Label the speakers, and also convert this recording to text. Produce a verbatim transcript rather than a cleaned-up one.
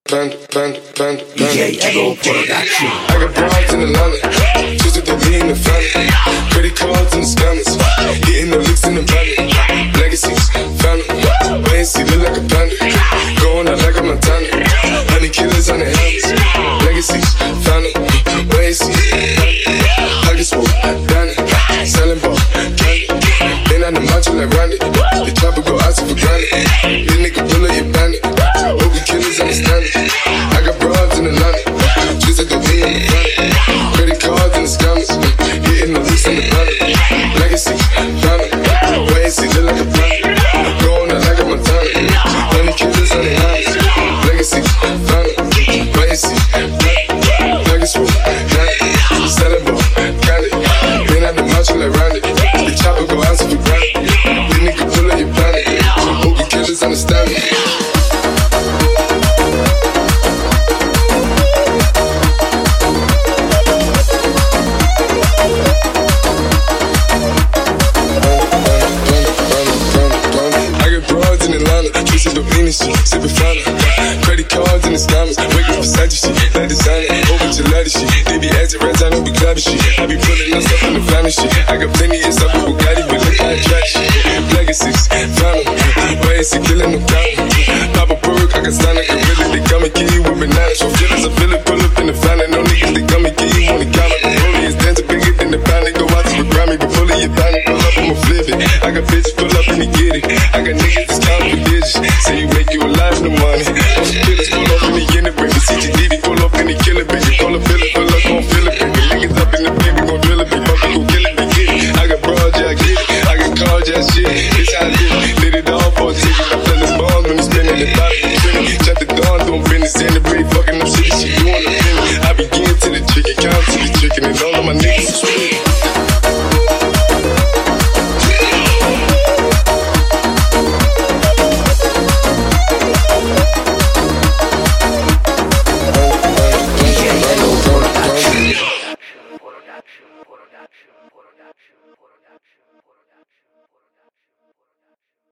Speaker 1: band, band, band,
Speaker 2: D J Ego Production.
Speaker 1: I got broads in Atlanta, just at the lean in the family. Credit cards and the scammers, getting the licks in the valley. Legacies, family, wait and see, look like a panda. Going out like a Montana, honey killers on the helmets. Legacies, family, wait and see. Pockets full, Danny, selling ball, candy. Been on the macho like Randy, the chopper go out for granted. This nigga pull up your bandit, hope the killers understand it. I got broads in Atlanta, just at the lean in the family. Credit cards and the scammers, hitting the lease in the valley. Legacy, family, wait and see, look like a panda. Going out like a Montana, honey killers on the hands. Legacy, family, wait and see. Pockets full, Danny, selling ball, candy. Been on the macho like Randy, the chopper go out for granted. This nigga pull up your planet, hope the killers understand it. Sippin' Fanta, credit cards and the scammers. Wake up beside your shit, like designer. Over to ladder shit, they be acting rats, I don't be clapping shit. I be pulling up stuff in the family shit. I got plenty of stuff with Bugatti, but look at that shit. Legacies, family, way is killing no count. Pop a perk, I can stand like a really.